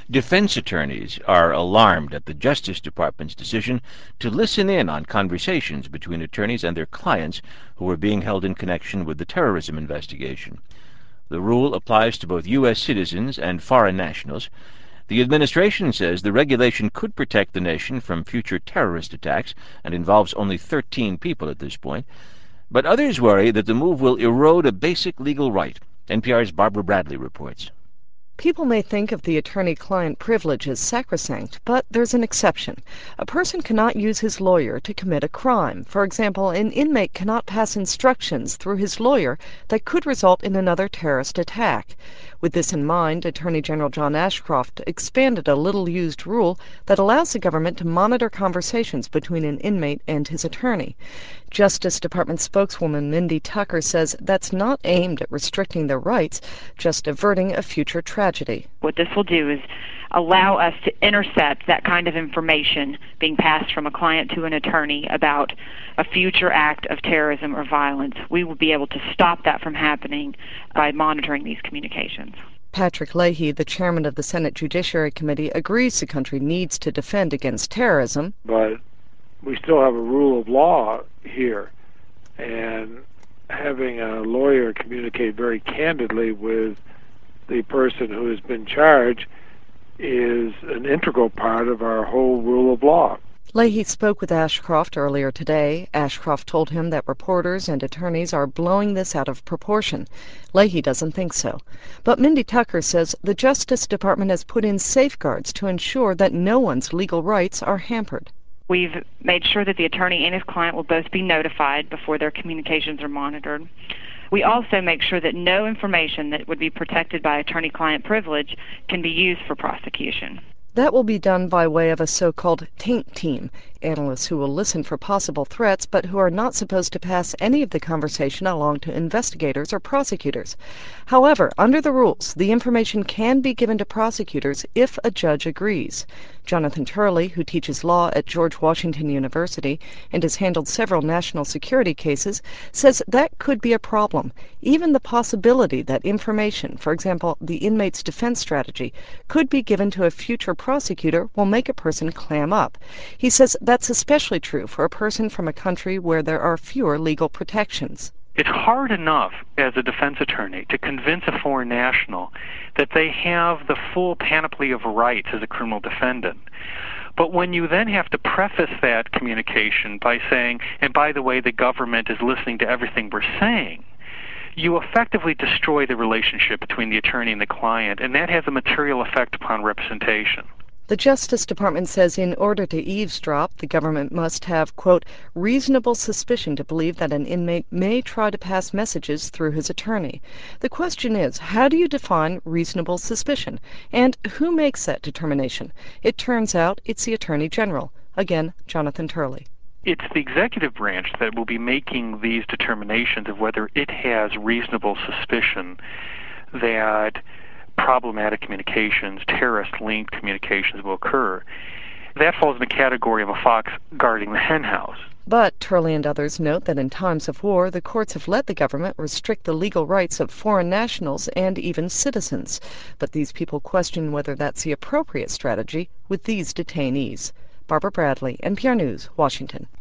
Defense attorneys are alarmed at the Justice Department's decision to listen in on conversations between attorneys and their clients who are being held in connection with the terrorism investigation. The rule applies to both U.S. citizens and foreign nationals. The administration says the regulation could protect the nation from future terrorist attacks and involves only 13 people at this point. But others worry that the move will erode a basic legal right. NPR's Barbara Bradley reports. People may think of the attorney-client privilege as sacrosanct, but there's an exception. A person cannot use his lawyer to commit a crime. For example, an inmate cannot pass instructions through his lawyer that could result in another terrorist attack. With this in mind, Attorney General John Ashcroft expanded a little-used rule that allows the government to monitor conversations between an inmate and his attorney. Justice Department spokeswoman Mindy Tucker says that's not aimed at restricting their rights, just averting a future tragedy. What this will do is allow us to intercept that kind of information being passed from a client to an attorney about a future act of terrorism or violence. We will be able to stop that from happening by monitoring these communications. Patrick Leahy, the chairman of the Senate Judiciary Committee, agrees the country needs to defend against terrorism. But we still have a rule of law here, and having a lawyer communicate very candidly with the person who has been charged is an integral part of our whole rule of law. Leahy spoke with Ashcroft earlier today. Ashcroft told him that reporters and attorneys are blowing this out of proportion. Leahy doesn't think so. But Mindy Tucker says the Justice Department has put in safeguards to ensure that no one's legal rights are hampered. We've made sure that the attorney and his client will both be notified before their communications are monitored. We also make sure that no information that would be protected by attorney-client privilege can be used for prosecution. That will be done by way of a so-called taint team, analysts who will listen for possible threats but who are not supposed to pass any of the conversation along to investigators or prosecutors. However, under the rules, the information can be given to prosecutors if a judge agrees. Jonathan Turley, who teaches law at George Washington University and has handled several national security cases, says that could be a problem. Even the possibility that information, for example, the inmate's defense strategy, could be given to a future prosecutor will make a person clam up. He says that's especially true for a person from a country where there are fewer legal protections. It's hard enough as a defense attorney to convince a foreign national that they have the full panoply of rights as a criminal defendant. But when you then have to preface that communication by saying, and by the way, the government is listening to everything we're saying, you effectively destroy the relationship between the attorney and the client, and that has a material effect upon representation. The Justice Department says in order to eavesdrop, the government must have, quote, reasonable suspicion to believe that an inmate may try to pass messages through his attorney. The question is, how do you define reasonable suspicion? And who makes that determination? It turns out it's the Attorney General. Again, Jonathan Turley. It's the executive branch that will be making these determinations of whether it has reasonable suspicion that problematic communications, terrorist-linked communications will occur. That falls in the category of a fox guarding the henhouse. But Turley and others note that in times of war, the courts have let the government restrict the legal rights of foreign nationals and even citizens. But these people question whether that's the appropriate strategy with these detainees. Barbara Bradley, NPR News, Washington.